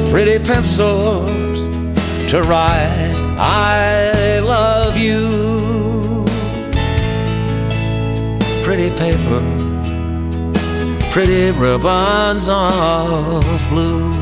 pretty pencils to write I love you. Pretty paper, pretty ribbons of blue.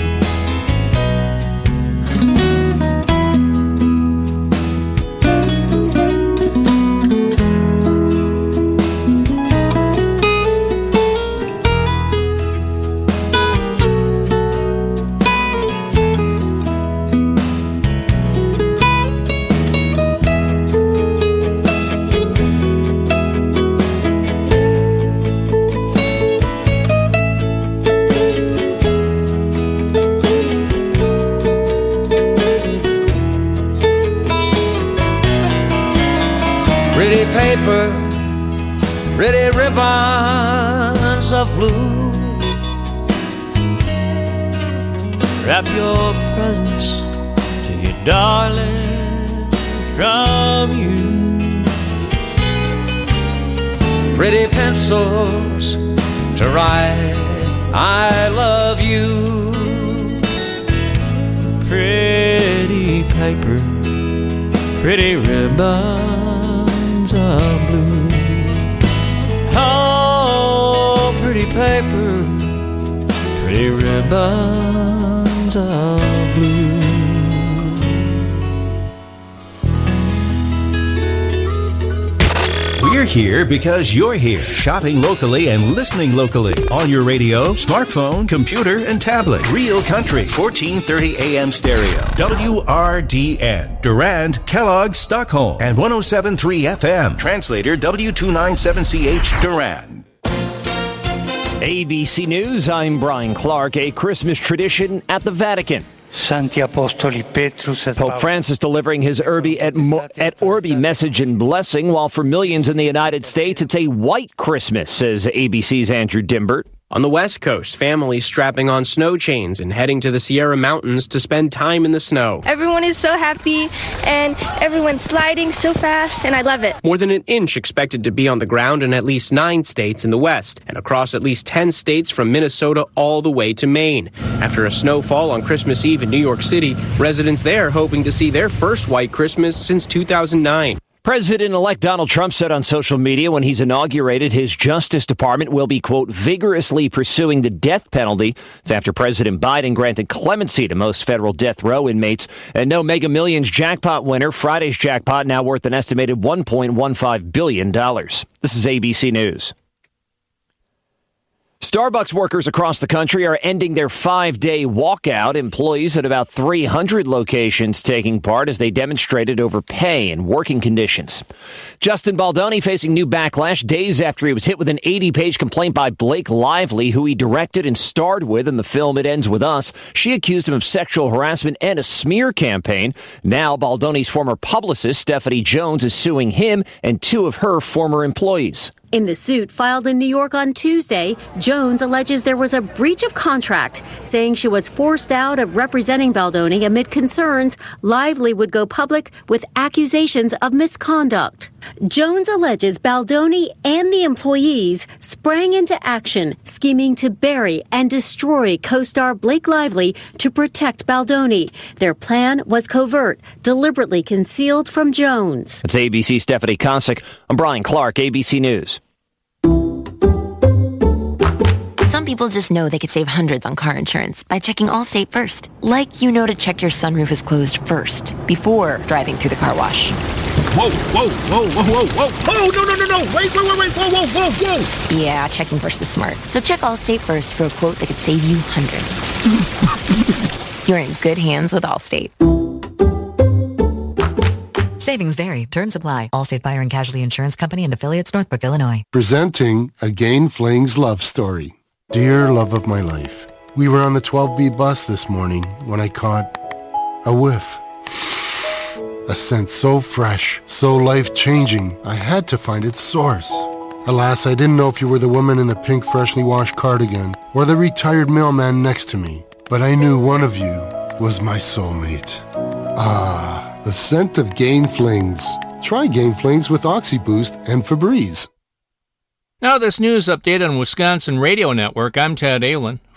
Pretty paper, pretty ribbons of blue. Wrap your presents to your darling from you. Pretty pencils to write I love you. Pretty paper, pretty ribbons of blue. Oh, pretty paper, pretty ribbons of blue. We're here because you're here, shopping locally and listening locally. On your radio, smartphone, computer, and tablet. Real Country, 1430 AM stereo. WRDN. Durand, Kellogg, Stockholm. And 107.3 FM. Translator W297CH, Durand. ABC News, I'm Brian Clark. A Christmas tradition at the Vatican. Pope Francis delivering his Urbi et Orbi message and blessing, while for millions in the United States, it's a white Christmas, says ABC's Andrew Dimbert. On the West Coast, families strapping on snow chains and heading to the Sierra Mountains to spend time in the snow. Everyone is so happy, and everyone's sliding so fast, and I love it. More than an inch expected to be on the ground in at least 9 states in the West, and across at least 10 states from Minnesota all the way to Maine. After a snowfall on Christmas Eve in New York City, residents there hoping to see their first white Christmas since 2009. President-elect Donald Trump said on social media when he's inaugurated his Justice Department will be, quote, vigorously pursuing the death penalty. It's after President Biden granted clemency to most federal death row inmates. And no Mega Millions jackpot winner. Friday's jackpot now worth an estimated $1.15 billion. This is ABC News. Starbucks workers across the country are ending their 5-day walkout. Employees at about 300 locations taking part as they demonstrated over pay and working conditions. Justin Baldoni facing new backlash days after he was hit with an 80-page complaint by Blake Lively, who he directed and starred with in the film It Ends With Us. She accused him of sexual harassment and a smear campaign. Now Baldoni's former publicist, Stephanie Jones, is suing him and 2 of her former employees. In the suit filed in New York on Tuesday, Jones alleges there was a breach of contract, saying she was forced out of representing Baldoni amid concerns Lively would go public with accusations of misconduct. Jones alleges Baldoni and the employees sprang into action, scheming to bury and destroy co-star Blake Lively to protect Baldoni. Their plan was covert, deliberately concealed from Jones. It's ABC Stephanie Kosick. I'm Brian Clark, ABC News. Some people just know they could save hundreds on car insurance by checking Allstate first. Like you know to check your sunroof is closed first, before driving through the car wash. Whoa, whoa, whoa, whoa, whoa, whoa. Oh, no. Wait, whoa, whoa. Yeah, checking first is smart. So check Allstate first for a quote that could save you hundreds. You're in good hands with Allstate. Savings vary. Terms apply. Allstate Fire and Casualty Insurance Company and Affiliates, Northbrook, Illinois. Presenting Again Fling's love story. Dear love of my life, we were on the 12B bus this morning when I caught a whiff. A scent so fresh, so life-changing, I had to find its source. Alas, I didn't know if you were the woman in the pink freshly washed cardigan or the retired mailman next to me, but I knew one of you was my soulmate. Ah, the scent of Gain Flings. Try Gain Flings with OxyBoost and Febreze. Now this news update on Wisconsin Radio Network. I'm Ted Ahlin.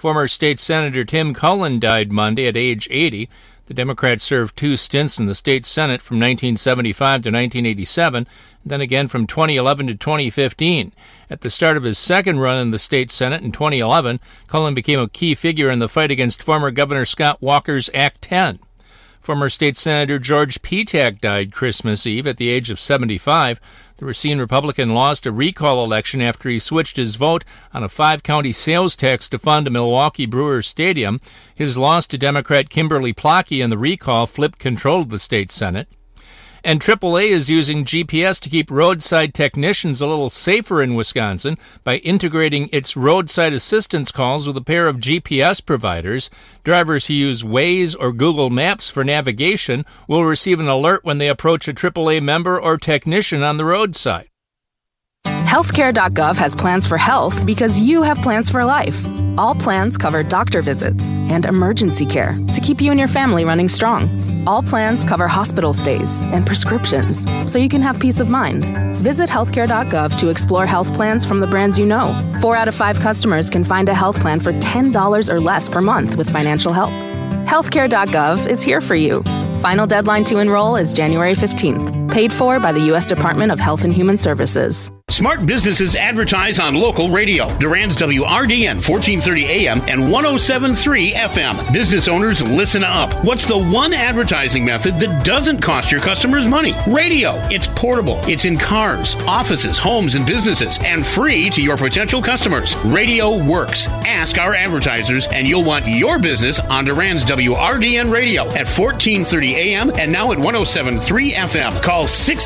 Former State Senator Tim Cullen died Monday at age 80. The Democrat served 2 stints in the state Senate from 1975 to 1987, then again from 2011 to 2015. At the start of his second run in the state Senate in 2011, Cullen became a key figure in the fight against former Governor Scott Walker's Act 10. Former State Senator George Petak died Christmas Eve at the age of 75. The Racine Republican lost a recall election after he switched his vote on a 5-county sales tax to fund a Milwaukee Brewers stadium. His loss to Democrat Kimberly Plotke in the recall flipped control of the state Senate. And AAA is using GPS to keep roadside technicians a little safer in Wisconsin by integrating its roadside assistance calls with a pair of GPS providers. Drivers who use Waze or Google Maps for navigation will receive an alert when they approach a AAA member or technician on the roadside. Healthcare.gov has plans for health because you have plans for life. All plans cover doctor visits and emergency care to keep you and your family running strong. All plans cover hospital stays and prescriptions so you can have peace of mind. Visit healthcare.gov to explore health plans from the brands you know. 4 out of 5 customers can find a health plan for $10 or less per month with financial help. Healthcare.gov is here for you. Final deadline to enroll is January 15th. Paid for by the U.S. Department of Health and Human Services. Smart businesses advertise on local radio. Durand's WRDN 1430 AM and 107.3 FM. Business owners, listen up. What's the one advertising method that doesn't cost your customers money? Radio. It's portable. It's in cars, offices, homes, and businesses, and free to your potential customers. Radio works. Ask our advertisers, and you'll want your business on Durand's WRDN radio at 1430 AM and now at 107.3 FM. Call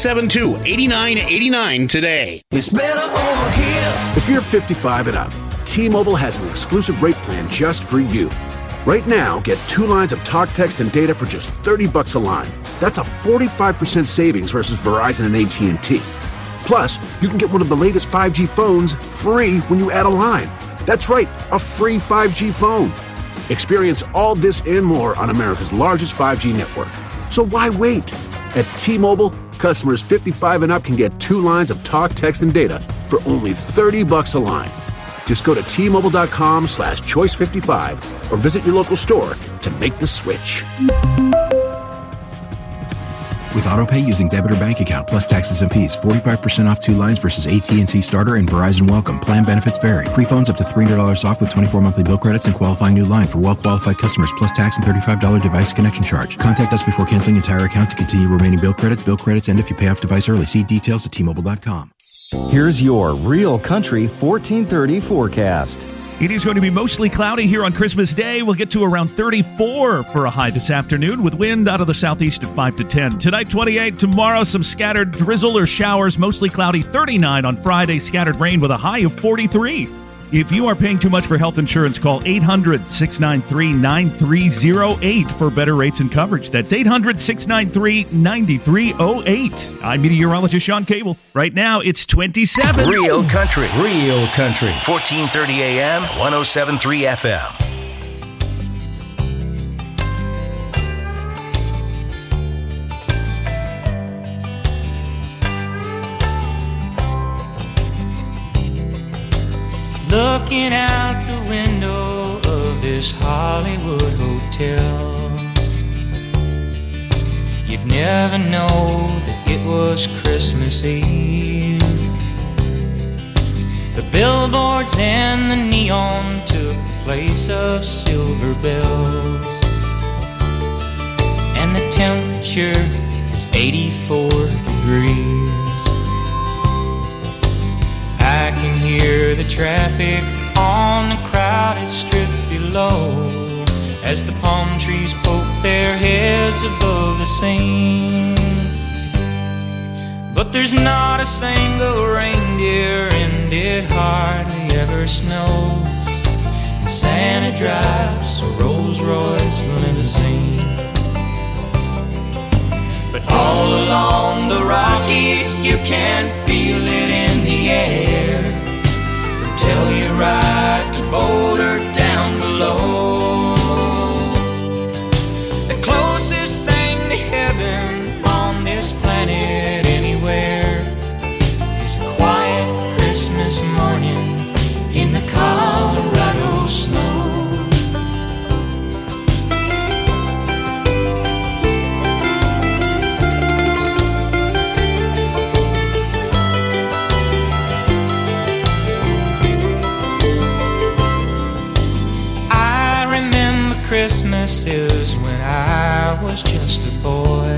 672-8989 today. It's better over here. If you're 55 and up, T-Mobile has an exclusive rate plan just for you. Right now, get 2 lines of talk, text, and data for just $30 a line. That's a 45% savings versus Verizon and AT&T. Plus, you can get one of the latest 5G phones free when you add a line. That's right, a free 5G phone. Experience all this and more on America's largest 5G network. So why wait? At T-Mobile, customers 55 and up can get 2 lines of talk, text, and data for only $30 a line. Just go to T-Mobile.com/choice55 or visit your local store to make the switch. With AutoPay using debit or bank account plus taxes and fees, 45% off 2 lines versus AT&T Starter and Verizon Welcome. Plan benefits vary. Free phones up to $300 off with 24 monthly bill credits and qualifying new line for well-qualified customers plus tax and $35 device connection charge. Contact us before canceling entire account to continue remaining bill credits. Bill credits end if you pay off device early. See details at T-Mobile.com. Here's your Real Country 1430 forecast. It is going to be mostly cloudy here on Christmas Day. We'll get to around 34 for a high this afternoon with wind out of the southeast at 5 to 10. Tonight, 28. Tomorrow, some scattered drizzle or showers, mostly cloudy. 39 on Friday, scattered rain with a high of 43. If you are paying too much for health insurance, call 800-693-9308 for better rates and coverage. That's 800-693-9308. I'm meteorologist Sean Cable. Right now, it's 27. Real Country. 1430 AM, 107.3 FM. Looking out the window of this Hollywood hotel, you'd never know that it was Christmas Eve. The billboards and the neon took the place of silver bells, and the temperature is 84 degrees. I can hear the traffic on the crowded strip below as the palm trees poke their heads above the scene. But there's not a single reindeer and it hardly ever snows, and Santa drives a Rolls-Royce limousine. But all along the Rockies you can feel it in the air, from Telluride to Boulder down below. The closest thing to heaven on this planet anywhere is a quiet Christmas morning in the Colorado snow. Christmases when I was just a boy.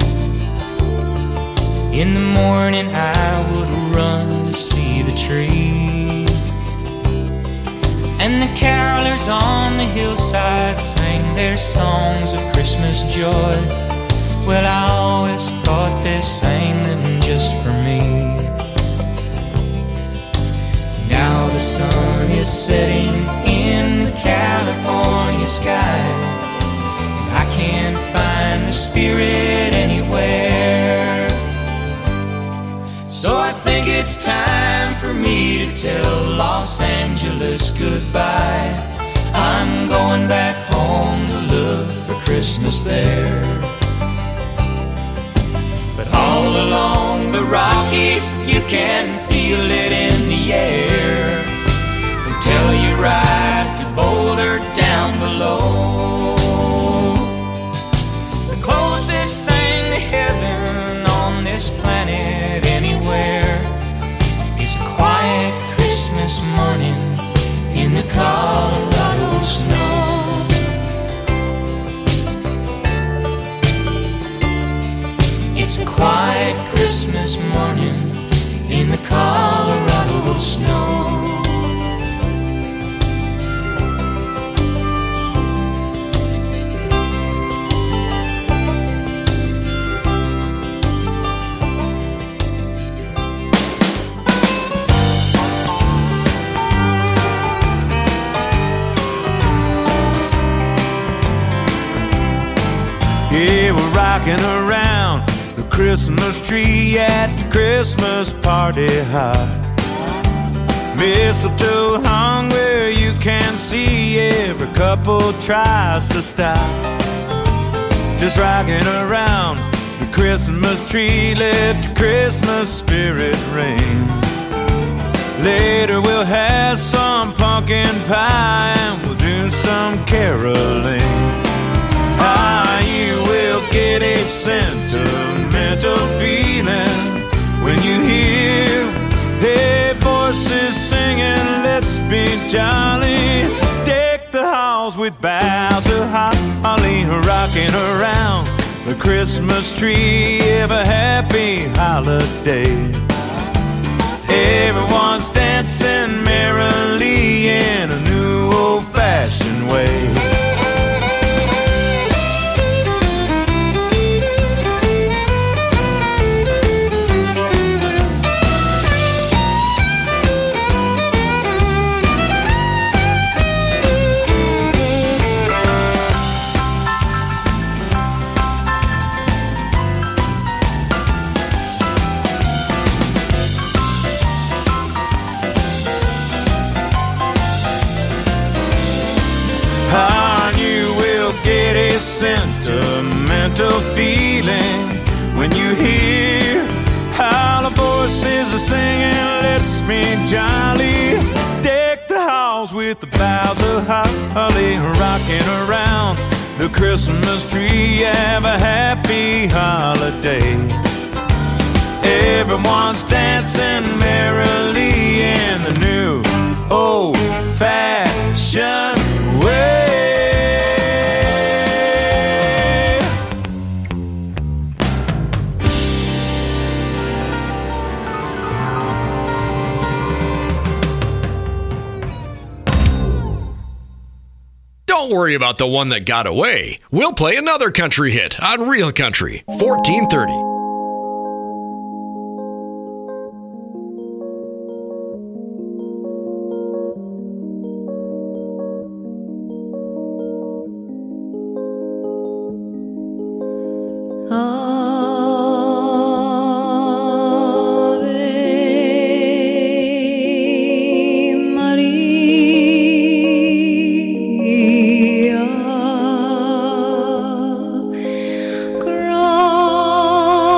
In the morning I would run to see the tree, and the carolers on the hillside sang their songs of Christmas joy. Well, I always thought they sang them just for me. Now the sun is setting in the California sky, and I can't find the spirit anywhere. So I think it's time for me to tell Los Angeles goodbye. I'm going back home to look for Christmas there. But all along the Rockies, you can feel it in the air, from Telluride to Boulder down below. The closest thing to heaven on this planet anywhere is a quiet Christmas morning in the Colorado snow. It's a quiet Christmas morning in the Colorado snow. Yeah, we're rocking around the Christmas tree at the Christmas party hop. Mistletoe hung where you can see every couple tries to stop. Just rocking around the Christmas tree, let the Christmas spirit ring. Later we'll have some pumpkin pie and we'll do some caroling. Ah, you will get a sentimental feeling when you hear hey voices singing, let's be jolly. Deck the halls with boughs of holly, rocking around the Christmas tree. Have a happy holiday. Everyone's dancing merrily in a new old-fashioned way. Sentimental feeling when you hear how the voices are singing, let's be jolly. Deck the halls with the boughs of holly, rocking around the Christmas tree. Have a happy holiday. Everyone's dancing merrily in the new old-fashioned way. Don't worry about the one that got away. We'll play another country hit on Real Country 1430. Maria,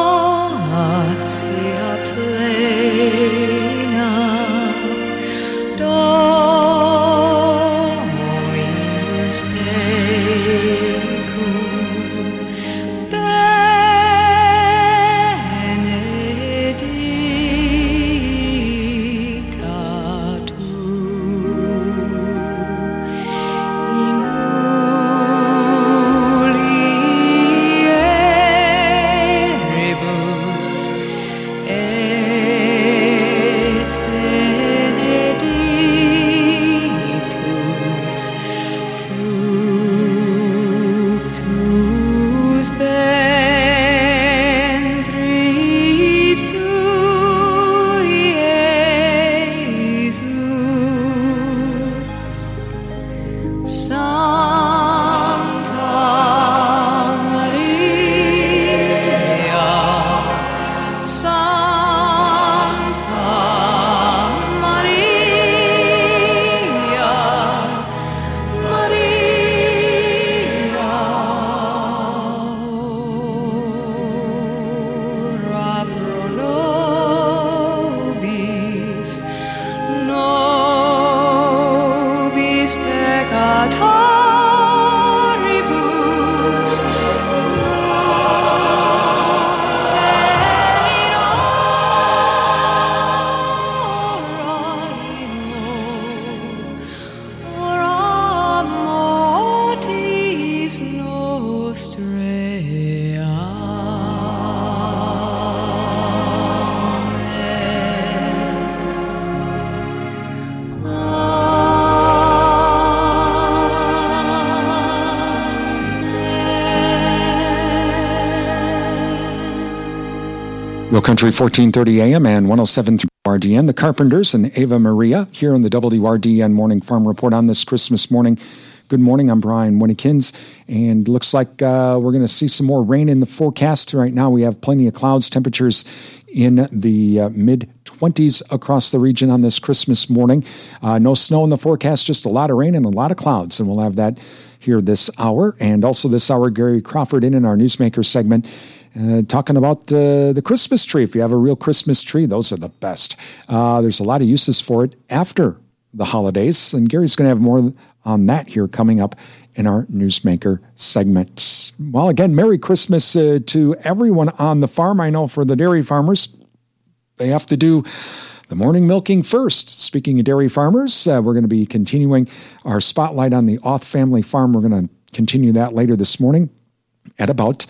Real Country 1430 AM and 107.3 RDN. The Carpenters and Ava Maria here on the WRDN Morning Farm Report on this Christmas morning. Good morning, I'm Brian Winnikins, and looks like we're going to see some more rain in the forecast. Right now we have plenty of clouds, temperatures in the mid-20s across the region on this Christmas morning. No snow in the forecast, just a lot of rain and a lot of clouds, and we'll have that here this hour. And also this hour, Gary Crawford in our Newsmaker segment, talking about the Christmas tree. If you have a real Christmas tree, those are the best. There's a lot of uses for it after the holidays, and Gary's going to have more on that here coming up in our Newsmaker segment. Well, again, Merry Christmas to everyone on the farm. I know for the dairy farmers, they have to do the morning milking first. Speaking of dairy farmers, we're going to be continuing our spotlight on the Auth family farm. We're going to continue that later this morning at about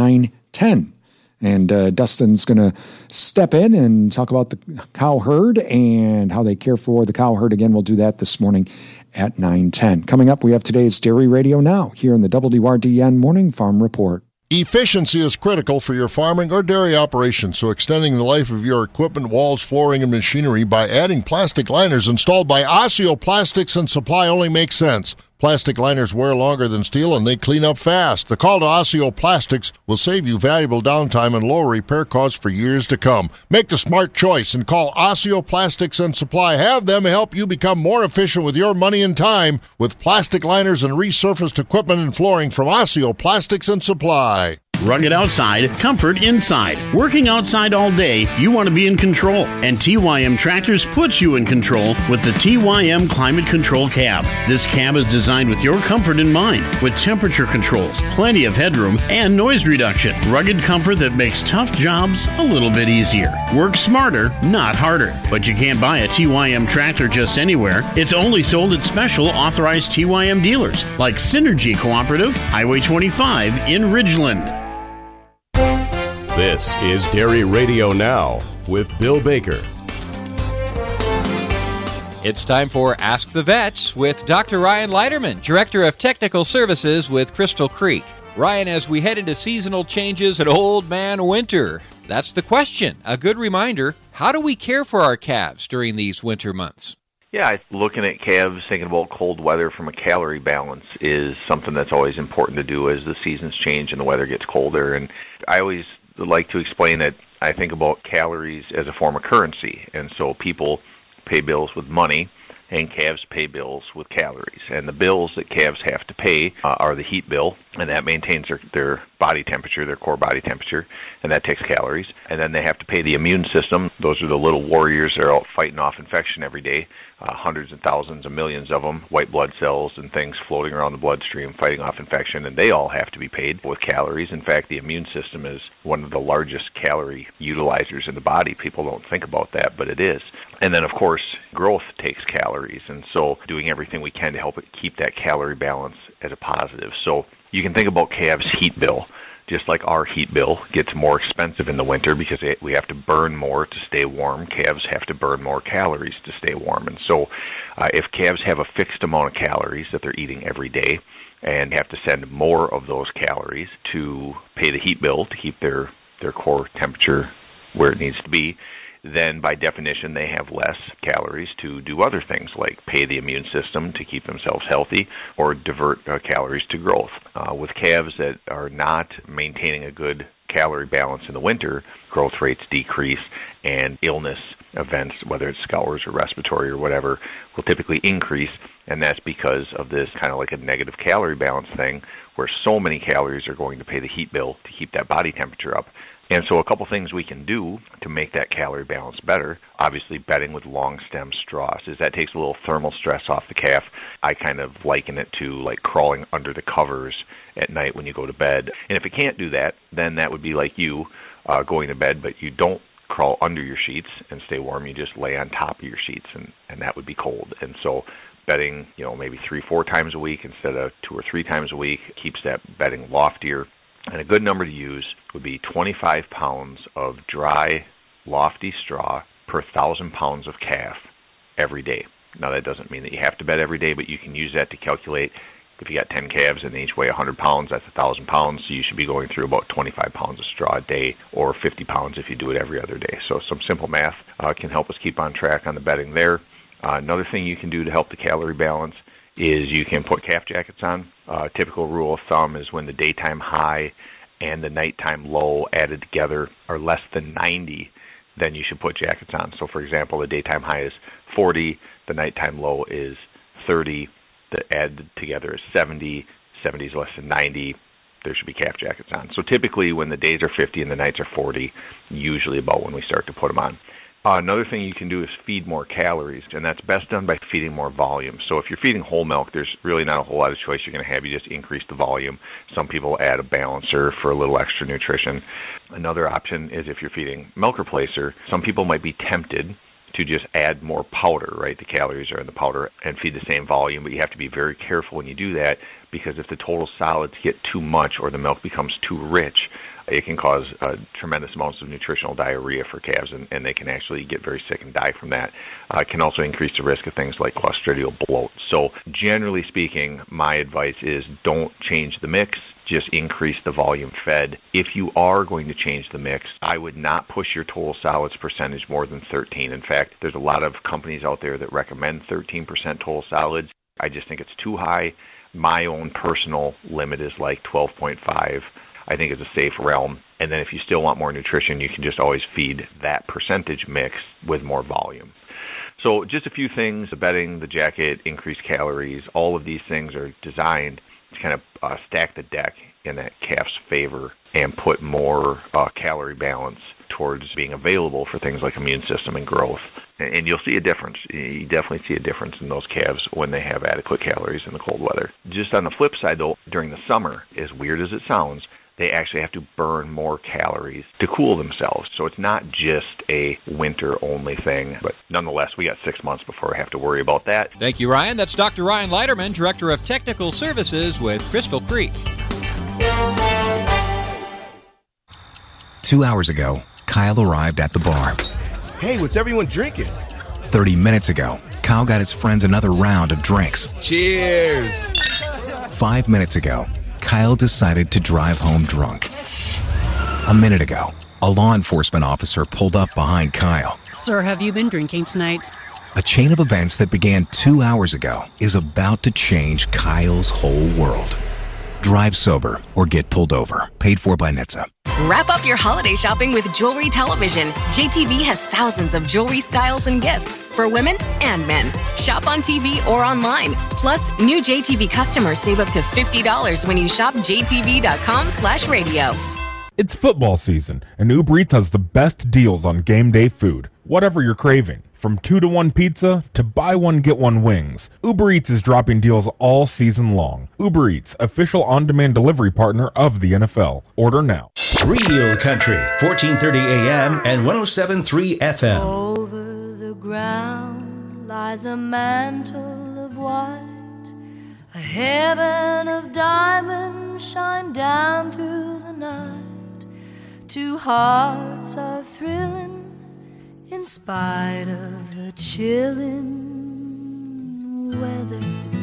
9:10. And Dustin's going to step in and talk about the cow herd and how they care for the cow herd. Again, we'll do that this morning at 9:10. Coming up, we have today's Dairy Radio Now here in the WRDN Morning Farm Report. Efficiency is critical for your farming or dairy operation, so extending the life of your equipment, walls, flooring, and machinery by adding plastic liners installed by Osseo Plastics and Supply only makes sense. Plastic liners wear longer than steel and they clean up fast. The call to Osseo Plastics will save you valuable downtime and lower repair costs for years to come. Make the smart choice and call Osseo Plastics and Supply. Have them help you become more efficient with your money and time with plastic liners and resurfaced equipment and flooring from Osseo Plastics and Supply. Rugged outside, comfort inside. Working outside all day, you want to be in control. And TYM Tractors puts you in control with the TYM Climate Control Cab. This cab is designed with your comfort in mind, with temperature controls, plenty of headroom, and noise reduction. Rugged comfort that makes tough jobs a little bit easier. Work smarter, not harder. But you can't buy a TYM tractor just anywhere. It's only sold at special authorized TYM dealers, like Synergy Cooperative, Highway 25 in Ridgeland. This is Dairy Radio Now with Bill Baker. It's time for Ask the Vets with Dr. Ryan Leiterman, Director of Technical Services with Crystal Creek. Ryan, as we head into seasonal changes and old man winter, that's the question. A good reminder, how do we care for our calves during these winter months? Yeah, looking at calves, thinking about cold weather from a calorie balance is something that's always important to do as the seasons change and the weather gets colder. And I always like to explain that I think about calories as a form of currency. And so people pay bills with money, and calves pay bills with calories. And the bills that calves have to pay are the heat bill, and that maintains their body temperature, their core body temperature, and that takes calories. And then they have to pay the immune system. Those are the little warriors that are out fighting off infection every day. Hundreds and thousands of millions of them, white blood cells and things floating around the bloodstream fighting off infection, and they all have to be paid with calories. In fact, the immune system is one of the largest calorie utilizers in the body. People don't think about that, but it is. And then, of course, growth takes calories, and so doing everything we can to help it keep that calorie balance as a positive. So you can think about calves' heat bill. Just like our heat bill gets more expensive in the winter because we have to burn more to stay warm, calves have to burn more calories to stay warm. And so if calves have a fixed amount of calories that they're eating every day and have to send more of those calories to pay the heat bill to keep their core temperature where it needs to be, then by definition they have less calories to do other things like pay the immune system to keep themselves healthy or divert calories to growth. With calves that are not maintaining a good calorie balance in the winter, growth rates decrease and illness events, whether it's scours or respiratory or whatever, will typically increase, and that's because of this kind of like a negative calorie balance thing where so many calories are going to pay the heat bill to keep that body temperature up. And so a couple things we can do to make that calorie balance better, obviously bedding with long stem straws, is that takes a little thermal stress off the calf. I kind of liken it to like crawling under the covers at night when you go to bed. And if it can't do that, then that would be like you going to bed, but you don't crawl under your sheets and stay warm. You just lay on top of your sheets, and that would be cold. And so bedding, maybe 3-4 times a week instead of 2 or 3 times a week keeps that bedding loftier. And a good number to use would be 25 pounds of dry, lofty straw per 1,000 pounds of calf every day. Now, that doesn't mean that you have to bed every day, but you can use that to calculate If you got 10 calves and they each weigh 100 pounds, that's 1,000 pounds. So you should be going through about 25 pounds of straw a day, or 50 pounds if you do it every other day. So some simple math can help us keep on track on the bedding there. Another thing you can do to help the calorie balance is you can put calf jackets on. Typical rule of thumb is when the daytime high and the nighttime low added together are less than 90, then you should put jackets on. So, for example, the daytime high is 40, the nighttime low is 30, the added together is 70, 70 is less than 90, there should be calf jackets on. So typically when the days are 50 and the nights are 40, usually about when we start to put them on. Another thing you can do is feed more calories, and that's best done by feeding more volume. So if you're feeding whole milk, there's really not a whole lot of choice you're going to have. You just increase the volume. Some people add a balancer for a little extra nutrition. Another option is if you're feeding milk replacer, some people might be tempted to just add more powder, right? The calories are in the powder, and feed the same volume, but you have to be very careful when you do that, because if the total solids get too much or the milk becomes too rich, it can cause tremendous amounts of nutritional diarrhea for calves, and they can actually get very sick and die from that. It can also increase the risk of things like clostridial bloat. So generally speaking, my advice is don't change the mix, just increase the volume fed. If you are going to change the mix, I would not push your total solids percentage more than 13. In fact, there's a lot of companies out there that recommend 13% total solids. I just think it's too high. My own personal limit is like 12.5. I think it's a safe realm. And then if you still want more nutrition, you can just always feed that percentage mix with more volume. So just a few things: the bedding, the jacket, increased calories, all of these things are designed to kind of stack the deck in that calf's favor and put more calorie balance towards being available for things like immune system and growth. And you'll see a difference. You definitely see a difference in those calves when they have adequate calories in the cold weather. Just on the flip side, though, during the summer, as weird as it sounds, they actually have to burn more calories to cool themselves. So it's not just a winter-only thing. But nonetheless, we got 6 months before we have to worry about that. Thank you, Ryan. That's Dr. Ryan Leiterman, Director of Technical Services with Crystal Creek. 2 hours ago, Kyle arrived at the bar. Hey, what's everyone drinking? 30 minutes ago, Kyle got his friends another round of drinks. Cheers! 5 minutes ago, Kyle decided to drive home drunk. A minute ago, a law enforcement officer pulled up behind Kyle. Sir, have you been drinking tonight? A chain of events that began 2 hours ago is about to change Kyle's whole world. Drive sober or get pulled over. Paid for by NHTSA. Wrap up your holiday shopping with Jewelry Television. JTV has thousands of jewelry styles and gifts for women and men. Shop on TV or online. Plus, new JTV customers save up to $50 when you shop jtv.com/radio. It's football season, and Uber Eats has the best deals on game day food. Whatever you're craving, from 2-to-1 pizza to buy one get one wings, Uber Eats is dropping deals all season long. Uber Eats, official on-demand delivery partner of the NFL. Order now. Real Country, 1430 AM and 107.3 FM. Over the ground lies a mantle of white, a heaven of diamonds shine down through the night. Two hearts are thrilling in spite of the chilling weather.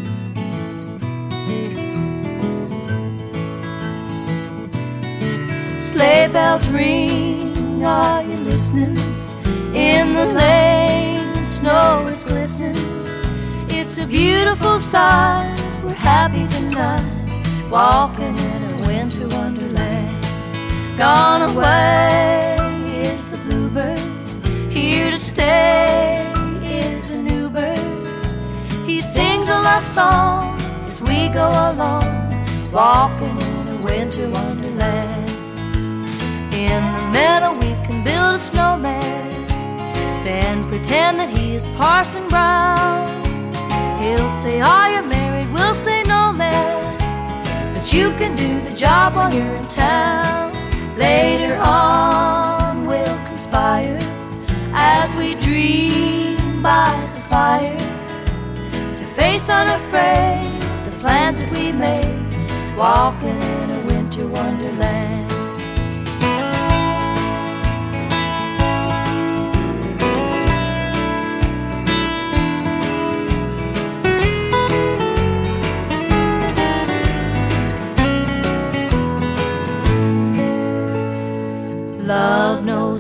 Sleigh bells ring, are you listening? In the lane, snow is glistening. It's a beautiful sight, we're happy tonight, walking in a winter wonderland. Gone away is the bluebird, here to stay is a new bird. He sings a love song as we go along, walking in a winter wonderland. In the meadow we can build a snowman, then pretend that he is Parson Brown. He'll say, are you married? We'll say, no, man, but you can do the job while you're in town. Later on we'll conspire as we dream by the fire, to face unafraid the plans that we made, walking in a winter wonderland.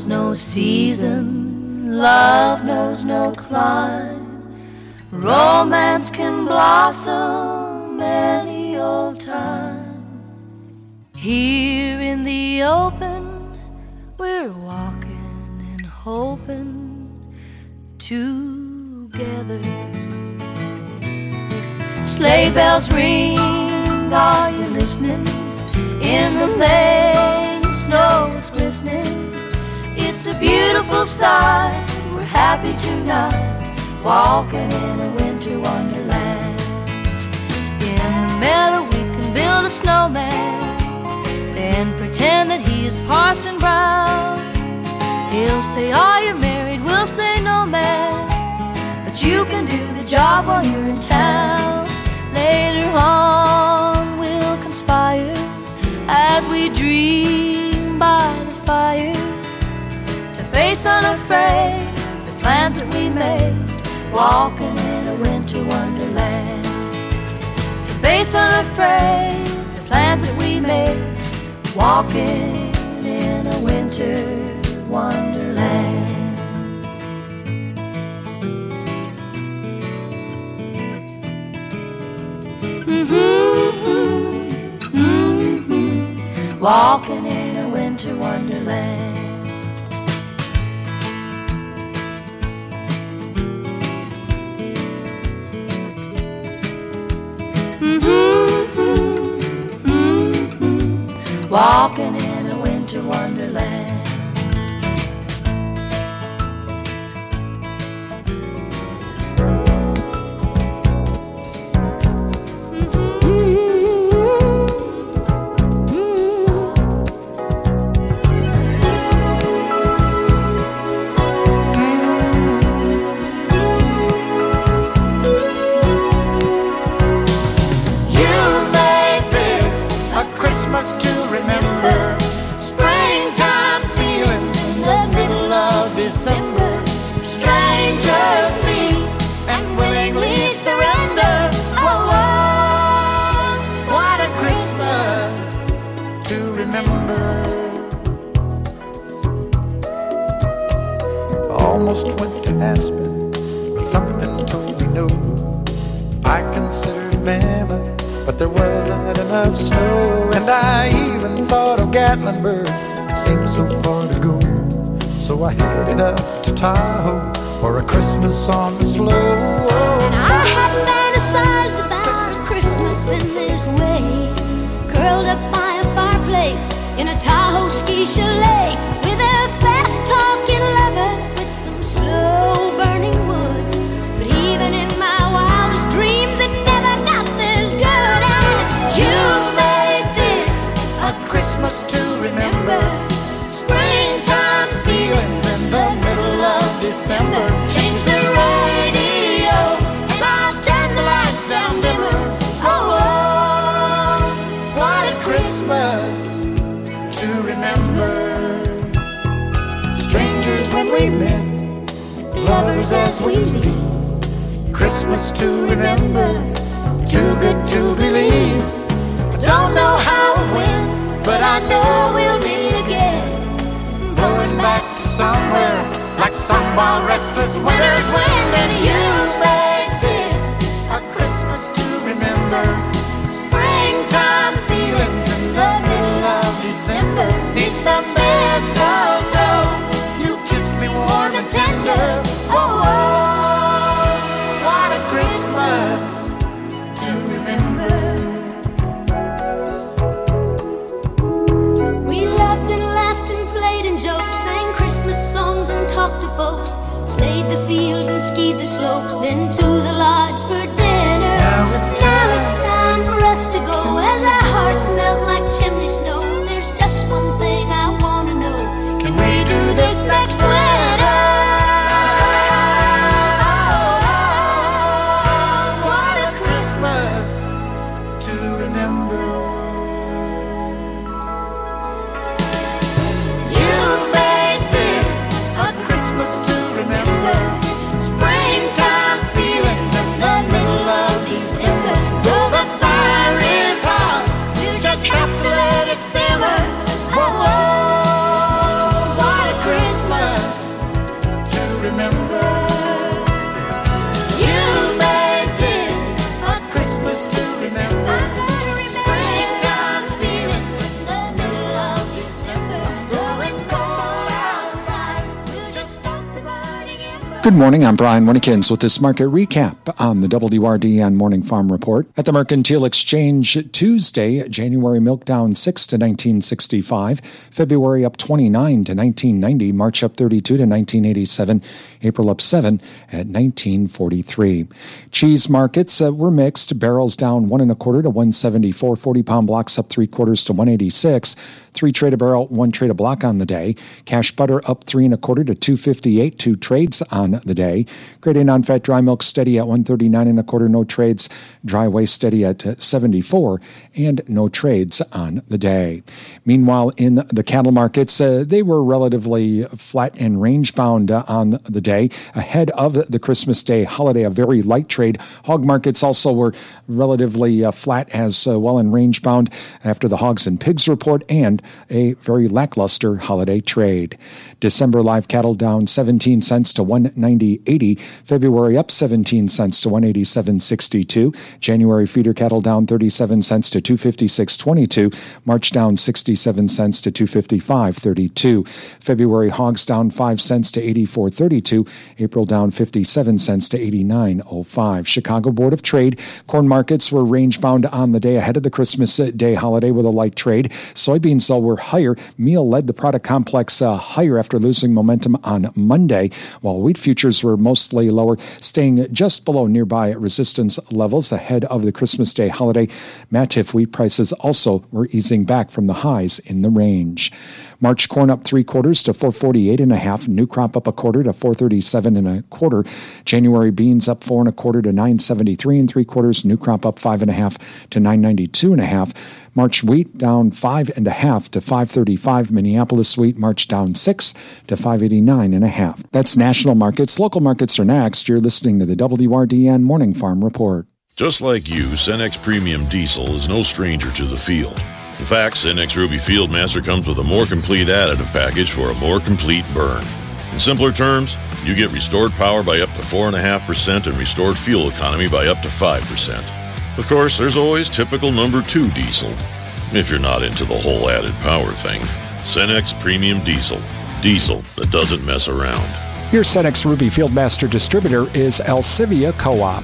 no season, love knows no clime. Romance can blossom any old time. Here in the open, we're walking and hoping together. Sleigh bells ring, are you listening? In the lane, snow is glistening. It's a beautiful sight, we're happy tonight, walking in a winter wonderland. In the meadow we can build a snowman, then pretend that he is Parson Brown. He'll say, are you married? We'll say, no man, but you can do the job while you're in town. Later on we'll conspire as we dream by the fire, to face unafraid the plans that we made, walking in a winter wonderland. To face unafraid the plans that we made, walking in a winter wonderland. Walking in a winter wonderland. Walking in a winter wonderland. December, strangers meet and willingly surrender. Oh, oh, what a Christmas to remember. Almost went to Aspen, but something told me no. I considered Mammoth, but there wasn't enough snow. And I even thought of Gatlinburg, it seemed so far to go. So I headed up to Tahoe for a Christmas on the slope. And I had fantasized about a Christmas in this way, curled up by a fireplace in a Tahoe ski chalet, with a fast-talking lover with some slow-burning wood. But even in my wildest dreams, it never got this good. And you made this a Christmas to remember. Springtime feelings in the middle of December. Change the radio and I'll turn the lights down dimmer. Oh, oh, what a Christmas to remember. Strangers when we met, lovers as we leave. Christmas to remember, too good to believe. I don't know how or when, but I know we'll meet again. Blowing back to somewhere like some wild restless winter's wind. And you made this a Christmas to remember. Springtime feelings in the middle of December. Neath the mistletoe, you kissed me warm and tender. Oh, oh, what a Christmas to remember. we loved and laughed and played and joked, sang Christmas songs and talked to folks, slayed the fields and skied the slopes, then to the lodge for dinner. Now it's time for us to go, as our hearts melt like chimney snow. There's just one thing I wanna know, can we do this next winter? Oh, what a Christmas to remember. You made this a Christmas to remember. Springtime feelings in the middle of December. Though the Good morning, I'm Brian Winnikins with this market recap on the WRDN Morning Farm Report. At the Mercantile Exchange Tuesday, January milk down 6 to 1965, February up 29 to 1990, March up 32 to 1987, April up 7 at 1943. Cheese markets were mixed, barrels down 1 1/4 to 174, 40-pound blocks up 3/4 to 186, 3 trade a barrel, 1 trade a block on the day. Cash butter up 3 1/4 to 258, 2 trades on the day. Grade A non-fat dry milk steady at 139 1/4, no trades. Dry whey steady at 74 and no trades on the day. Meanwhile, in the cattle markets, they were relatively flat and range-bound on the day. Ahead of the Christmas Day holiday, a very light trade. Hog markets also were relatively flat as well and range-bound after the hogs and pigs report and a very lackluster holiday trade. December live cattle down 17 cents to 190.80. February up 17 cents to 187.62. January feeder cattle down 37 cents to 256.22. March down 67 cents to 255.32. February hogs down 5 cents to 84.32. April down 57 cents to 89.05. Chicago Board of Trade corn markets were range-bound on the day ahead of the Christmas Day holiday with a light trade. Soybeans, though, were higher. Meal led the product complex higher after losing momentum on Monday, while wheat futures were mostly lower, staying just below nearby resistance levels ahead of the Christmas Day holiday. Matif wheat prices also were easing back from the highs in the range. March corn up 3/4 to 448 1/2. New crop up 1/4 to 437 1/4. January beans up 4 1/4 to 973 3/4. New crop up 5 1/2 to 992 1/2. March wheat down 5 1/2 to 535. Minneapolis wheat March down 6 to 589 1/2. That's national markets. Local markets are next. You're listening to the WRDN Morning Farm Report. Just like you, Cenex Premium Diesel is no stranger to the field. In fact, Cenex Ruby Fieldmaster comes with a more complete additive package for a more complete burn. In simpler terms, you get restored power by up to 4.5% and restored fuel economy by up to 5%. Of course, there's always typical number 2 diesel. If you're not into the whole added power thing, Cenex Premium Diesel. Diesel that doesn't mess around. Your Cenex Ruby Fieldmaster distributor is Alcivia Co-op.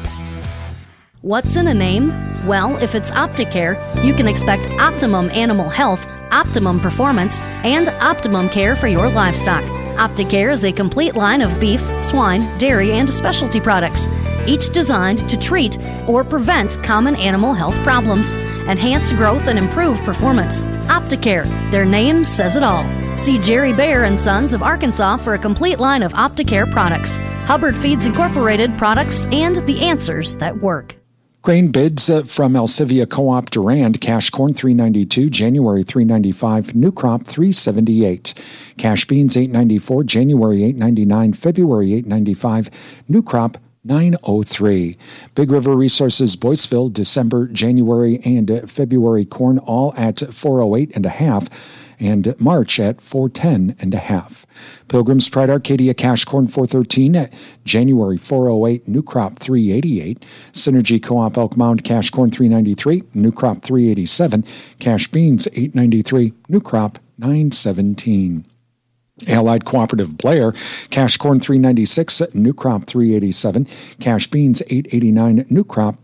What's in a name? Well, if it's Opticare, you can expect optimum animal health, optimum performance, and optimum care for your livestock. Opticare is a complete line of beef, swine, dairy, and specialty products, each designed to treat or prevent common animal health problems, enhance growth, and improve performance. Opticare, their name says it all. See Jerry Baer and Sons of Arkansas for a complete line of Opticare products, Hubbard Feeds Incorporated products, and the answers that work. Grain bids from Alcivia Co-op Durand. Cash corn $3.92, January $3.95, new crop $3.78. Cash beans $8.94, January $8.99, February $8.95, new crop $9.03. Big River Resources Boyceville, December, January, and February corn all at $4.08 1/2. And March at $4.10 1/2. Pilgrim's Pride Arcadia cash corn $4.13, January $4.08, new crop $3.88. Synergy Co-op Elk Mound cash corn $3.93, new crop $3.87. Cash beans $8.93, new crop $9.17. Allied Cooperative Blair, cash corn $3.96, new crop $3.87. Cash beans $8.89, new crop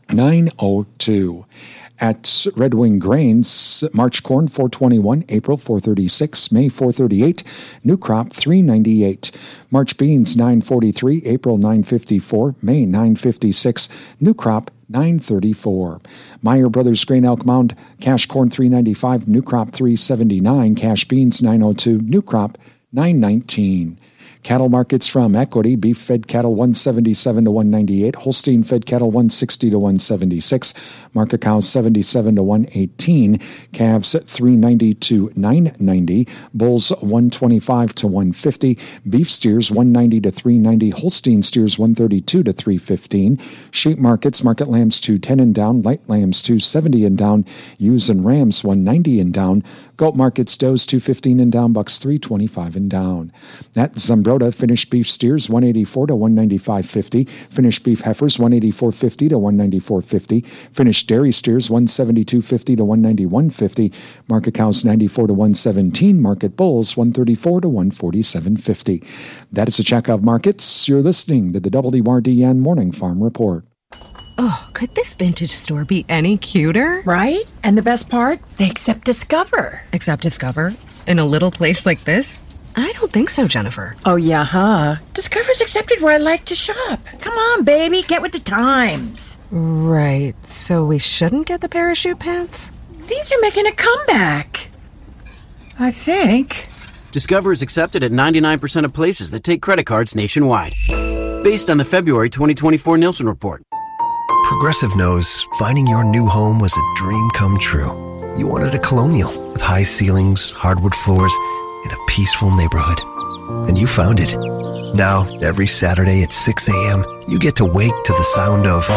$9.02. At Red Wing Grains, March corn $4.21, April $4.36, May $4.38, new crop $3.98. March beans $9.43, April $9.54, May $9.56, new crop $9.34. Meyer Brothers Grain Elk Mound, cash corn $3.95, new crop $3.79, cash beans $9.02, new crop $9.19. Cattle markets from Equity, beef fed cattle 177 to 198, Holstein fed cattle 160 to 176, market cows 77 to 118, calves 390 to 990, bulls 125 to 150, beef steers 190 to 390, Holstein steers 132 to 315, sheep markets, market lambs 210 and down, light lambs 270 and down, ewes and rams 190 and down, Goat markets, does $2.15 and down, bucks $3.25 and down. At Zumbrota, finished beef steers $184 to $195.50. Finished beef heifers $184.50 to $194.50. Finished dairy steers $172.50 to $191.50. Market cows $94 to $117. Market bulls $134 to $147.50. That is a check of markets. You're listening to the WRDN Morning Farm Report. Oh, could this vintage store be any cuter? Right? And the best part? They accept Discover. Accept Discover? In a little place like this? I don't think so, Jennifer. Oh, yeah, huh? Discover's accepted where I like to shop. Come on, baby, get with the times. Right, so we shouldn't get the parachute pants? These are making a comeback. I think. Discover is accepted at 99% of places that take credit cards nationwide. Based on the February 2024 Nielsen Report. Progressive knows finding your new home was a dream come true. You wanted a Colonial with high ceilings, hardwood floors, and a peaceful neighborhood. And you found it. Now, every Saturday at 6 a.m., you get to wake to the sound of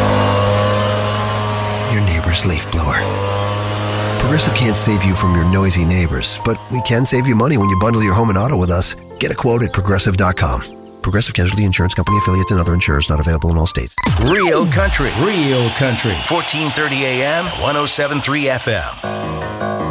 your neighbor's leaf blower. Progressive can't save you from your noisy neighbors, but we can save you money when you bundle your home and auto with us. Get a quote at Progressive.com. Progressive Casualty Insurance Company affiliates and other insurers not available in all states. Real country. 1430 AM, 107.3 FM.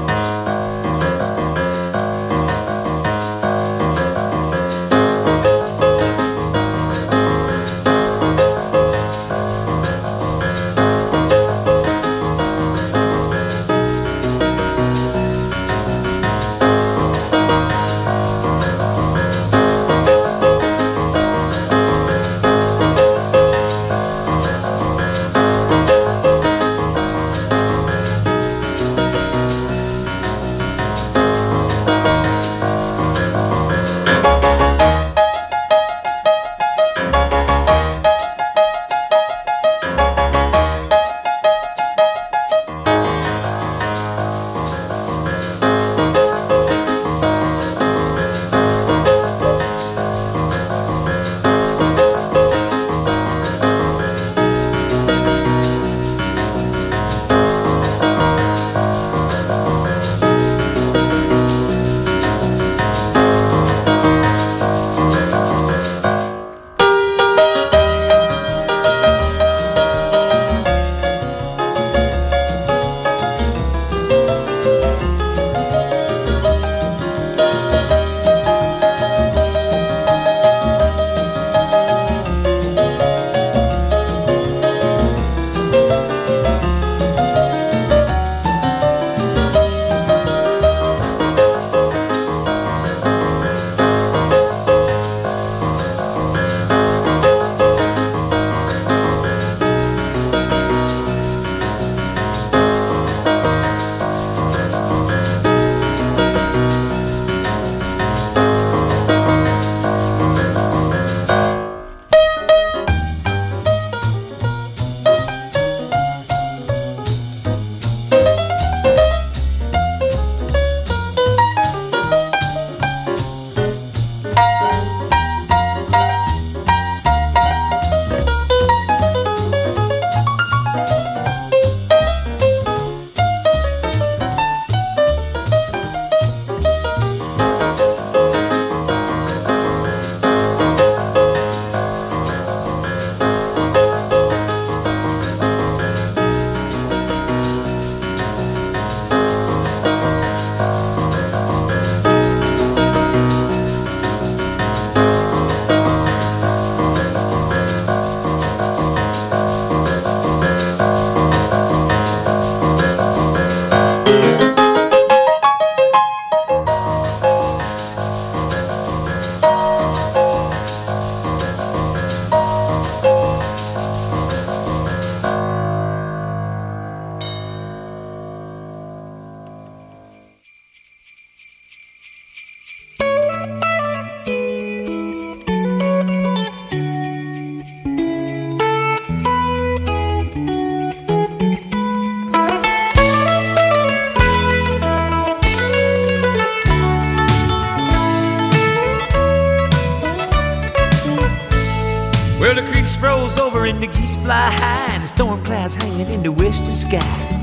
Well, the creeks froze over and the geese fly high, and the storm clouds hanging in the western sky.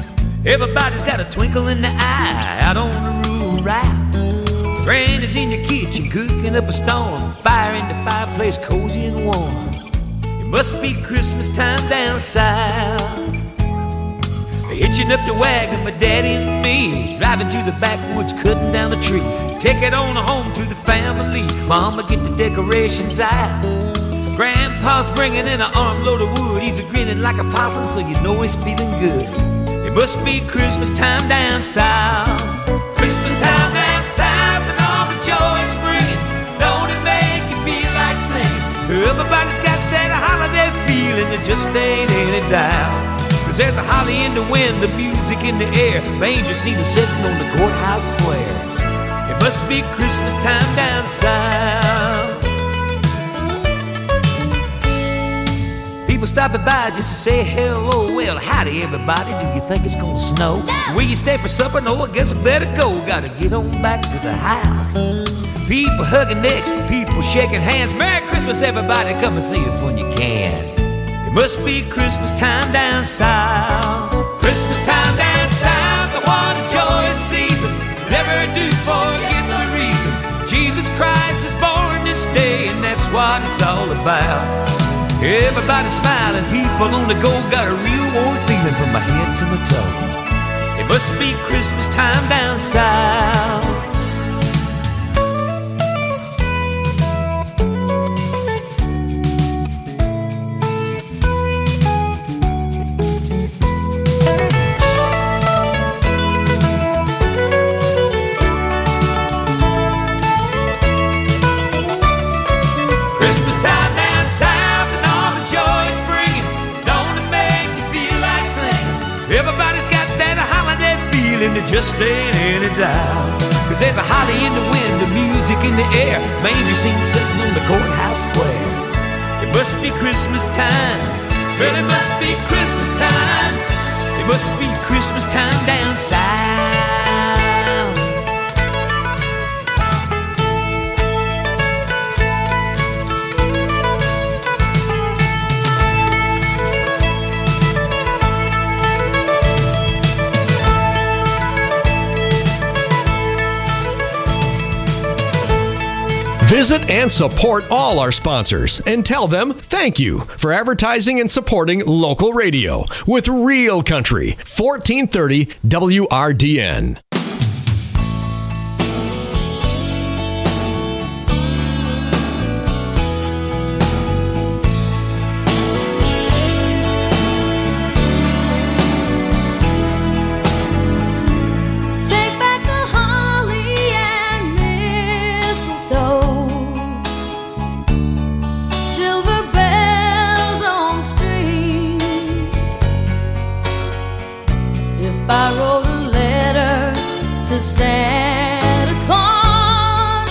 Everybody's got a twinkle in the eye out on the rural route. Granny's in your kitchen cooking up a storm, fire in the fireplace cozy and warm. It must be Christmas time down south. Hitching up the wagon, my daddy and me, driving to the backwoods, cutting down the tree. Take it on home to the family. Mama get the decorations out. Grandpa's bringing in an armload of wood. He's a grinning like a possum, so you know he's feeling good. It must be Christmas time down south. Christmas time down south, and all the joy it's bringing. Don't it make you feel like singing? Everybody's got that holiday feeling, there just ain't any doubt. Cause there's a holly in the wind, the music in the air. Manger seen sitting on the courthouse square. It must be Christmas time down south. People stopping by just to say hello. Well, howdy everybody, do you think it's gonna snow? Will you stay for supper? No, I guess I better go. Gotta get on back to the house. People hugging necks, people shaking hands. Merry Christmas everybody, come and see us when you can. It must be Christmas time down south. Christmas time down south, the one joyous season. Never do forget the reason. Jesus Christ is born this day, and that's what it's all about. Everybody smiling, people on the go, got a real warm feeling from my head to my toe. It must be Christmas time down south. There just ain't any doubt. Cause there's a holly in the wind, the music in the air. Manger seen sitting on the courthouse square. It must be Christmas time. Well, it must be Christmas time. It must be Christmas time down south. Visit and support all our sponsors and tell them thank you for advertising and supporting local radio with Real Country, 1430 WRDN. I wrote a letter to Santa Claus,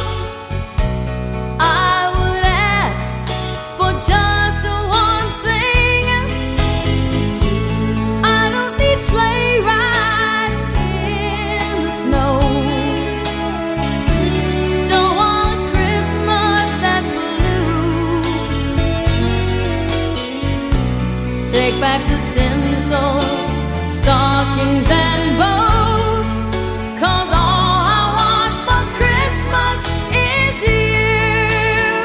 I would ask for just one thing. I don't need sleigh rides in the snow. Don't want a Christmas that's blue. Take back the tinsel, stockings and bows, 'cause all I want for Christmas is you.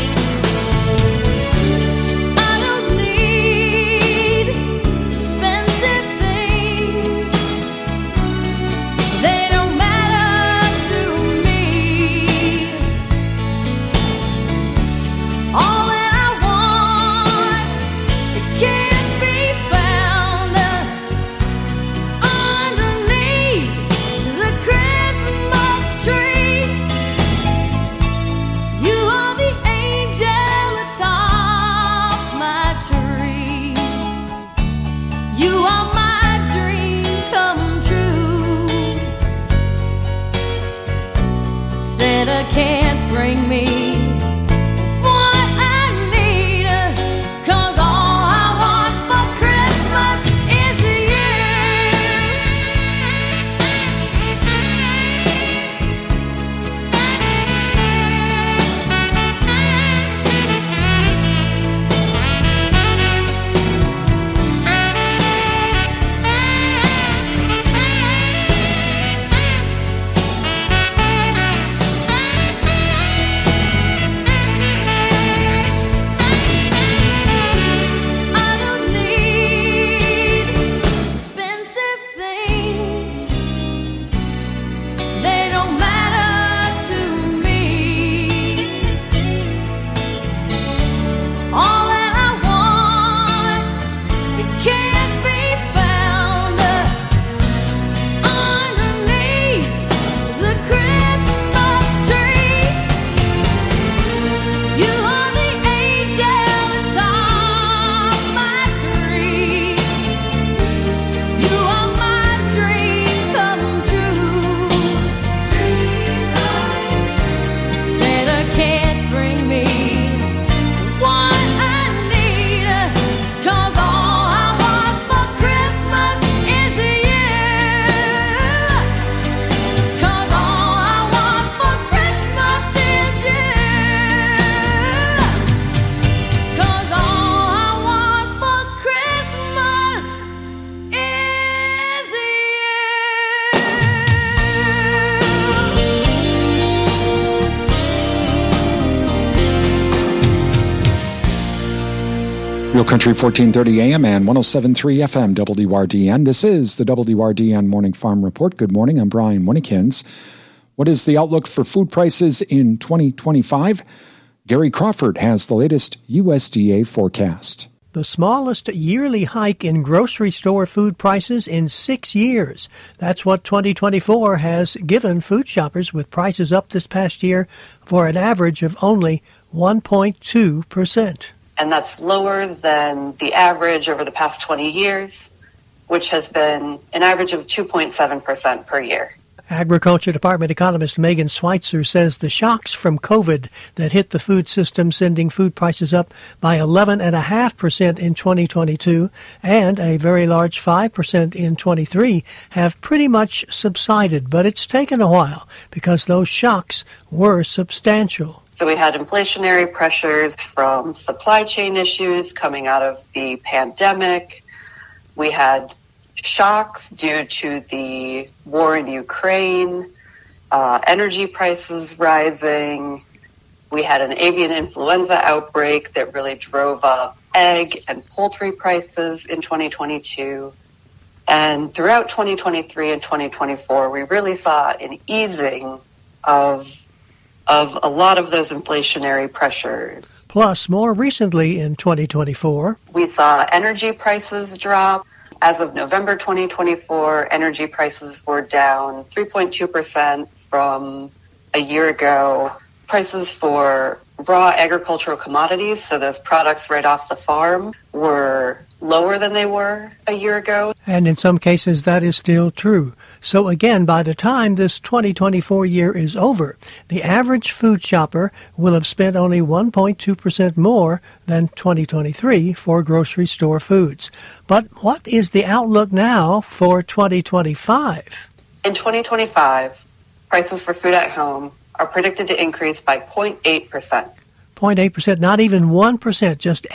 I don't need expensive things, they don't matter to me. All that I want, it can't be found underneath the Christmas tree. You are the angel atop my tree. You are my dream come true. Santa can't bring me what I need, 'cause all I want for Christmas is you. Real Country 1430 AM and 107.3 FM WRDN. This is the WRDN Morning Farm Report. Good morning. I'm Brian Winnekins. What is the outlook for food prices in 2025? Gary Crawford has the latest USDA forecast. The smallest yearly hike in grocery store food prices in 6 years. That's what 2024 has given food shoppers, with prices up this past year for an average of only 1.2%. And that's lower than the average over the past 20 years, which has been an average of 2.7% per year. Agriculture Department economist Megan Schweitzer says the shocks from COVID that hit the food system, sending food prices up by 11.5% in 2022 and a very large 5% in 23, have pretty much subsided. But it's taken a while because those shocks were substantial. So we had inflationary pressures from supply chain issues coming out of the pandemic. We had shocks due to the war in Ukraine, energy prices rising. We had an avian influenza outbreak that really drove up egg and poultry prices in 2022. And throughout 2023 and 2024, we really saw an easing of a lot of those inflationary pressures. Plus, more recently in 2024, we saw energy prices drop. As of November 2024, energy prices were down 3.2% from a year ago. Prices for raw agricultural commodities, so those products right off the farm, were lower than they were a year ago. And in some cases, that is still true. So again, by the time this 2024 year is over, the average food shopper will have spent only 1.2% more than 2023 for grocery store foods. But what is the outlook now for 2025? In 2025, prices for food at home are predicted to increase by 0.8%. 0.8%, not even 1%, just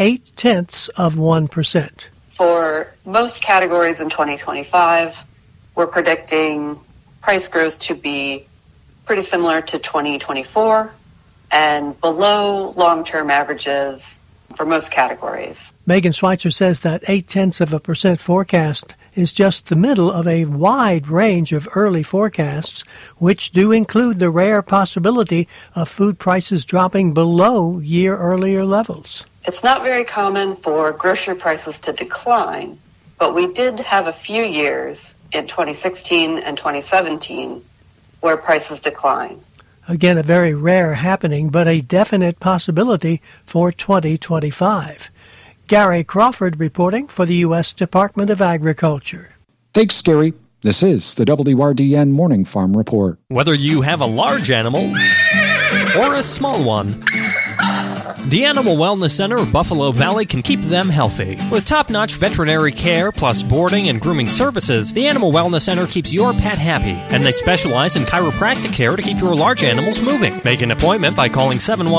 0.8%. For most categories in 2025, we're predicting price growth to be pretty similar to 2024 and below long-term averages for most categories. Megan Schweitzer says that 0.8% forecast is just the middle of a wide range of early forecasts, which do include the rare possibility of food prices dropping below year-earlier levels. It's not very common for grocery prices to decline, but we did have a few years in 2016 and 2017 where prices declined. Again, a very rare happening, but a definite possibility for 2025. Gary Crawford reporting for the U.S. Department of Agriculture. Thanks, Gary. This is the WRDN Morning Farm Report. Whether you have a large animal or a small one, the Animal Wellness Center of Buffalo Valley can keep them healthy. With top-notch veterinary care plus boarding and grooming services, the Animal Wellness Center keeps your pet happy, and they specialize in chiropractic care to keep your large animals moving. Make an appointment by calling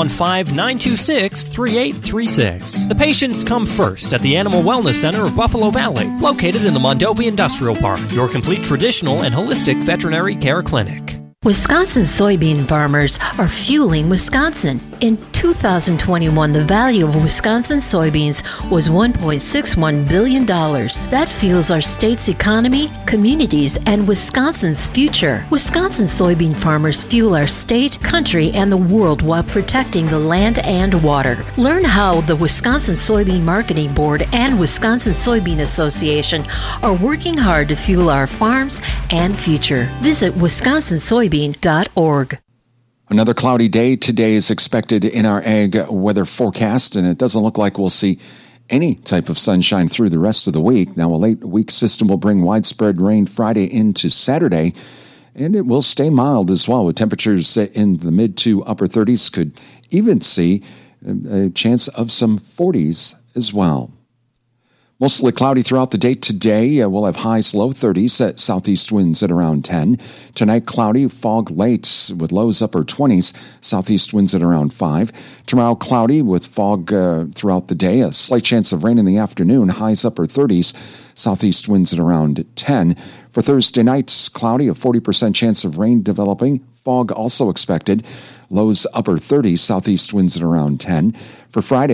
715-926-3836. The patients come first at the Animal Wellness Center of Buffalo Valley, located in the Mondovì Industrial Park, your complete traditional and holistic veterinary care clinic. Wisconsin soybean farmers are fueling Wisconsin. In 2021, the value of Wisconsin soybeans was $1.61 billion. That fuels our state's economy, communities, and Wisconsin's future. Wisconsin soybean farmers fuel our state, country, and the world while protecting the land and water. Learn how the Wisconsin Soybean Marketing Board and Wisconsin Soybean Association are working hard to fuel our farms and future. Visit wisconsinsoybean.org. Another cloudy day today is expected in our ag weather forecast, and it doesn't look like we'll see any type of sunshine through the rest of the week. Now, a late week system will bring widespread rain Friday into Saturday, and it will stay mild as well, with temperatures in the mid to upper 30s. Could even see a chance of some 40s as well. Mostly cloudy throughout the day today. We'll have highs low 30s at southeast winds at around 10. Tonight, cloudy, fog late with lows upper 20s, southeast winds at around 5. Tomorrow, cloudy with fog throughout the day. A slight chance of rain in the afternoon, highs upper 30s, southeast winds at around 10. For Thursday night, cloudy, a 40% chance of rain developing. Fog also expected. Lows upper 30s, southeast winds at around 10. For Friday,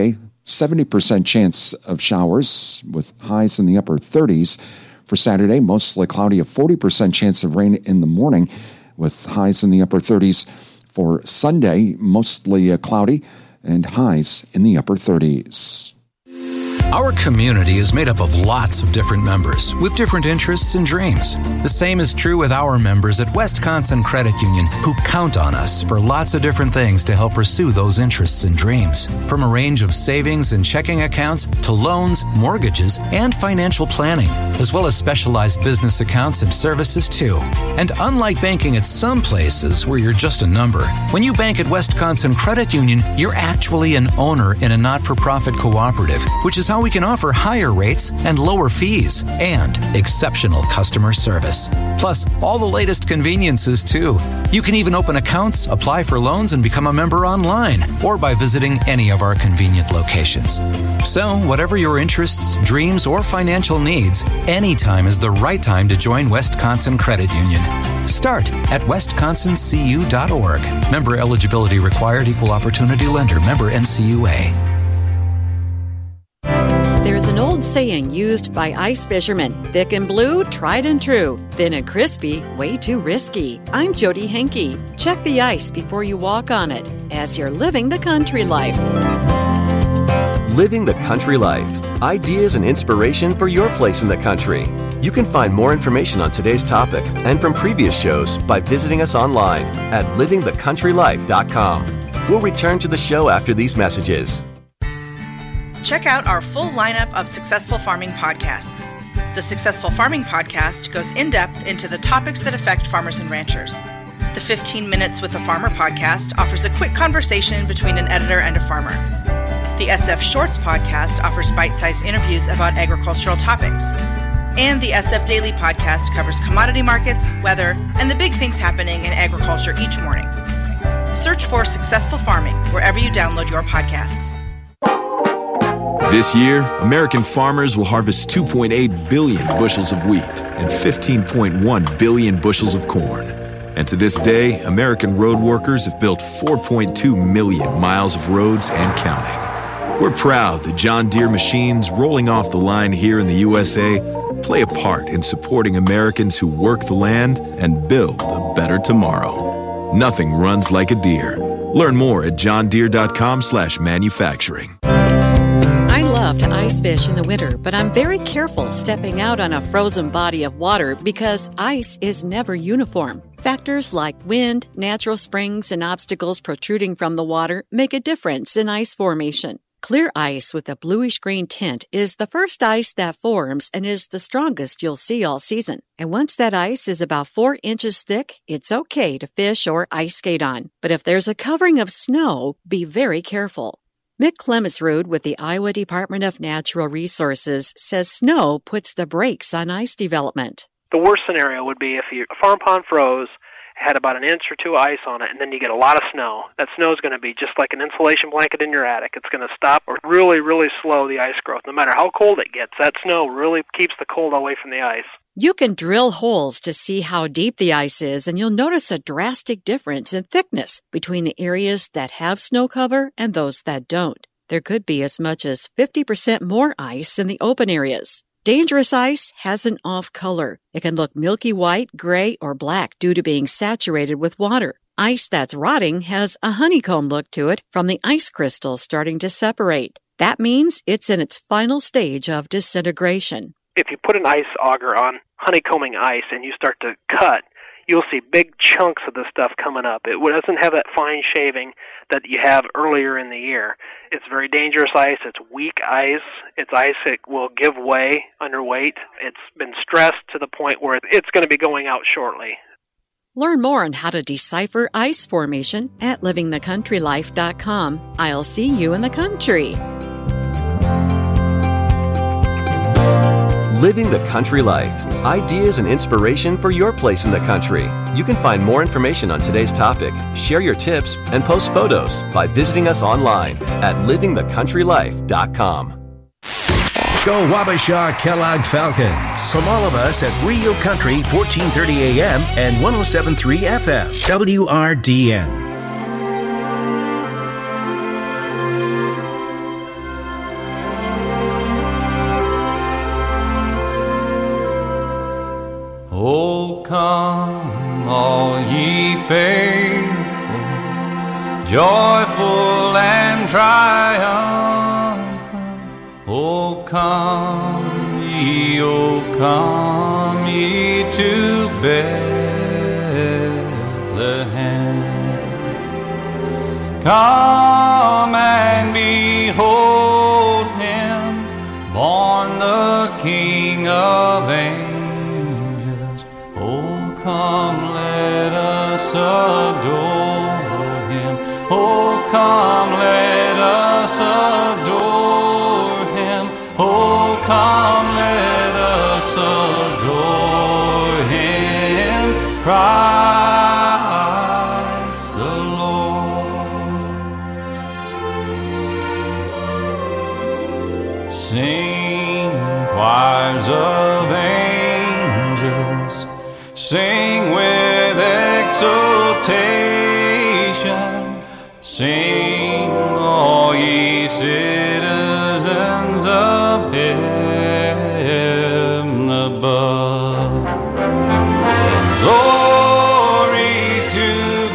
70% chance of showers with highs in the upper 30s. For Saturday, mostly cloudy, a 40% chance of rain in the morning with highs in the upper 30s. For Sunday, mostly cloudy and highs in the upper 30s. Our community is made up of lots of different members with different interests and dreams. The same is true with our members at Wisconsin Credit Union, who count on us for lots of different things to help pursue those interests and dreams. From a range of savings and checking accounts to loans, mortgages, and financial planning, as well as specialized business accounts and services too. And unlike banking at some places where you're just a number, when you bank at Wisconsin Credit Union, you're actually an owner in a not-for-profit cooperative, which is how we can offer higher rates and lower fees and exceptional customer service. Plus, all the latest conveniences, too. You can even open accounts, apply for loans, and become a member online or by visiting any of our convenient locations. So, whatever your interests, dreams, or financial needs, anytime is the right time to join Wisconsin Credit Union. Start at wisconsincu.org. Member eligibility required, equal opportunity lender, member NCUA. There's an old saying used by ice fishermen: thick and blue, tried and true. Thin and crispy, way too risky. I'm Jody Henke. Check the ice before you walk on it, as you're living the country life. Living the country life. Ideas and inspiration for your place in the country. You can find more information on today's topic and from previous shows by visiting us online at livingthecountrylife.com. We'll return to the show after these messages. Check out our full lineup of Successful Farming podcasts. The Successful Farming podcast goes in-depth into the topics that affect farmers and ranchers. The 15 Minutes with a Farmer podcast offers a quick conversation between an editor and a farmer. The SF Shorts podcast offers bite-sized interviews about agricultural topics. And the SF Daily podcast covers commodity markets, weather, and the big things happening in agriculture each morning. Search for Successful Farming wherever you download your podcasts. This year, American farmers will harvest 2.8 billion bushels of wheat and 15.1 billion bushels of corn. And to this day, American road workers have built 4.2 million miles of roads and counting. We're proud that John Deere machines rolling off the line here in the USA play a part in supporting Americans who work the land and build a better tomorrow. Nothing runs like a Deere. Learn more at johndeere.com/manufacturing. I love to ice fish in the winter, but I'm very careful stepping out on a frozen body of water because ice is never uniform. Factors like wind, natural springs, and obstacles protruding from the water make a difference in ice formation. Clear ice with a bluish-green tint is the first ice that forms and is the strongest you'll see all season. And once that ice is about 4 inches thick, it's okay to fish or ice skate on. But if there's a covering of snow, be very careful. Mick Clemesrud with the Iowa Department of Natural Resources says snow puts the brakes on ice development. The worst scenario would be if a farm pond froze, had about an inch or two of ice on it, and then you get a lot of snow. That snow is going to be just like an insulation blanket in your attic. It's going to stop or really, really slow the ice growth. No matter how cold it gets, that snow really keeps the cold away from the ice. You can drill holes to see how deep the ice is, and you'll notice a drastic difference in thickness between the areas that have snow cover and those that don't. There could be as much as 50% more ice in the open areas. Dangerous ice has an off color. It can look milky white, gray, or black due to being saturated with water. Ice that's rotting has a honeycomb look to it from the ice crystals starting to separate. That means it's in its final stage of disintegration. If you put an ice auger on honeycombing ice and you start to cut, you'll see big chunks of the stuff coming up. It doesn't have that fine shaving that you have earlier in the year. It's very dangerous ice. It's weak ice. It's ice that will give way under weight. It's been stressed to the point where it's going to be going out shortly. Learn more on how to decipher ice formation at livingthecountrylife.com. I'll see you in the country. Living the country life. Ideas and inspiration for your place in the country. You can find more information on today's topic, share your tips, and post photos by visiting us online at livingthecountrylife.com. Go Wabasha Kellogg Falcons. From all of us at Real Country 1430 AM and 107.3 FM. WRDN. come, all ye faithful, joyful and triumphant. O come ye to Bethlehem. Come and behold him, born the King of angels. Oh, come, let us adore him. Oh, come, let us adore him. Oh, come, let us adore him. Christ the Lord. Sing, choirs of angels, sing with exultation, sing, all ye citizens of heaven above. Glory to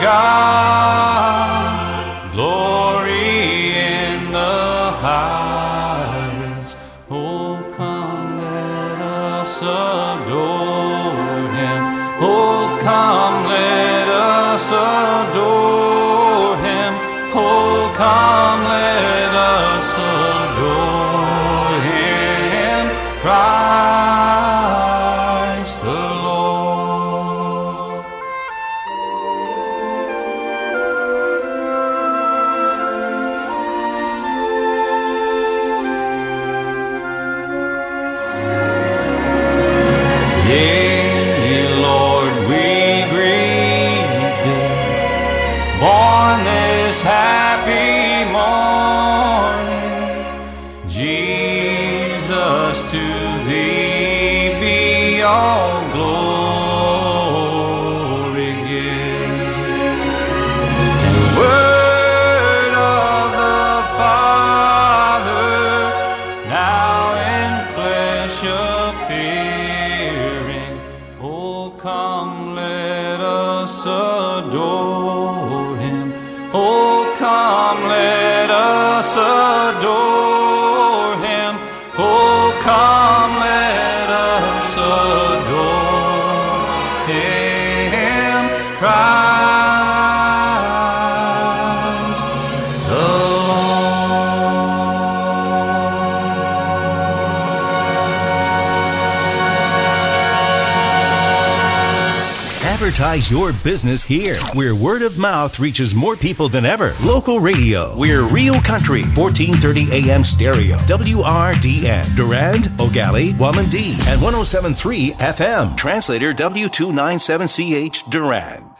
God, glory in the highest. Oh, come, let us adore him. Oh, come, let us adore him. Oh, come, let us adore him. Christ the Lord. Yea, Lord, we greet thee, born this happy morning. Jesus, to thee be all glory given. And word of the Father, now in flesh appearing. Oh, come, let us adore him. Oh, come, let us adore him. Oh, come, let us adore him. Christ the Advertise your business here, where word of mouth reaches more people than ever. Local radio. We're Real Country, 1430 AM stereo. WRDN. Durand, Ogali, Wamandee, and 107.3 FM. Translator W297CH Durand.